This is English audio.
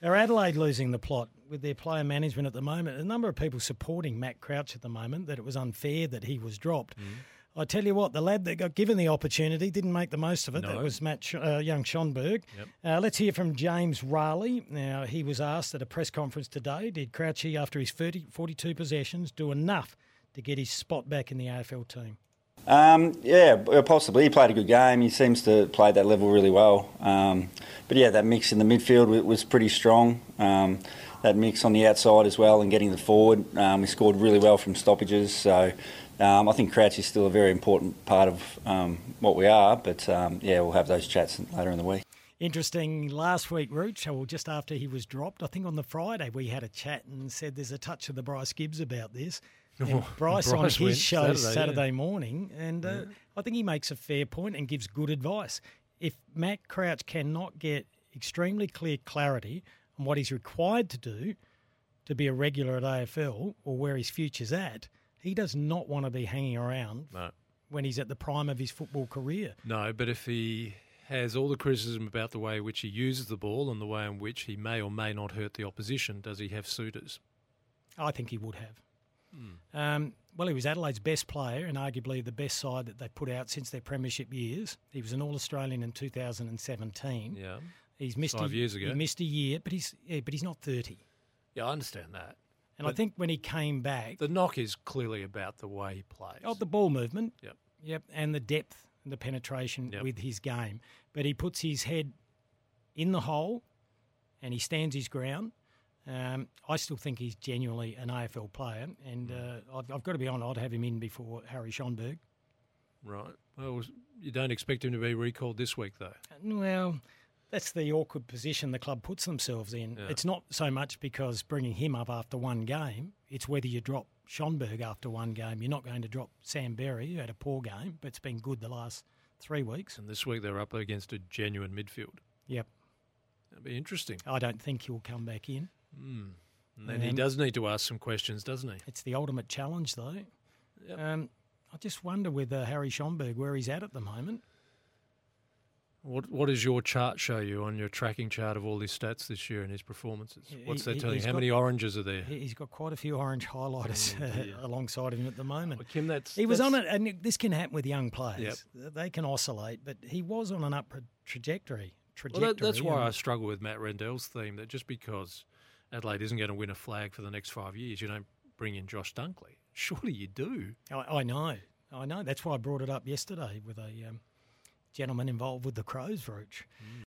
Are Adelaide losing the plot with their player management at the moment? A number of people supporting Matt Crouch at the moment, that it was unfair that he was dropped. I tell you what, the lad that got given the opportunity didn't make the most of it. No. That was young Schonberg. Yep. Let's hear from James Raleigh. Now, he was asked at a press conference today, did Crouchy, after his 42 possessions, do enough to get his spot back in the AFL team? Yeah, possibly. He played a good game. He seems to play at that level really well. But yeah, that mix in the midfield was pretty strong. That mix on the outside as well and getting the forward. He scored really well from stoppages. So I think Crouch is still a very important part of what we are. But yeah, we'll have those chats later in the week. Interesting, last week, Rooch, well, just after he was dropped, I think on the Friday we had a chat and said there's a touch of the Bryce Gibbs about this. And Bryce on his show Saturday morning, and I think he makes a fair point and gives good advice. If Matt Crouch cannot get extremely clear clarity on what he's required to do to be a regular at AFL or where his future's at, he does not want to be hanging around when he's at the prime of his football career. No, but if he has all the criticism about the way in which he uses the ball and the way in which he may or may not hurt the opposition, does he have suitors? I think he would have. Well, he was Adelaide's best player and arguably the best side that they put out since their premiership years. He was an All-Australian in 2017. Yeah, he's missed 5 years ago. He missed a year, but he's not 30. Yeah, I understand that. And I think when he came back, the knock is clearly about the way he plays. Oh, the ball movement. Yep, and the depth and the penetration with his game. But he puts his head in the hole and he stands his ground. I still think he's genuinely an AFL player, and I've got to be honest, I'd have him in before Harry Schonberg. Right. Well, you don't expect him to be recalled this week, though? Well, that's the awkward position the club puts themselves in. Yeah. It's not so much because bringing him up after one game, it's whether you drop Schonberg after one game. You're not going to drop Sam Berry, who had a poor game, but it's been good the last 3 weeks. And this week they're up against a genuine midfield. Yep. That'd be interesting. I don't think he'll come back in. And then he does need to ask some questions, doesn't he? It's the ultimate challenge, though. Yep. I just wonder with Harry Schonberg where he's at the moment. What does your chart show you on your tracking chart of all his stats this year and his performances? What's that telling you? How many oranges are there? He's got quite a few orange highlighters alongside him at the moment. Well, Kim, he was on it, and this can happen with young players. Yep. They can oscillate, but he was on an upward trajectory. Well, that's why I struggle with Matt Rendell's theme, that just because Adelaide isn't going to win a flag for the next 5 years, you don't bring in Josh Dunkley. Surely you do. I know. That's why I brought it up yesterday with a gentleman involved with the Crows, Roach.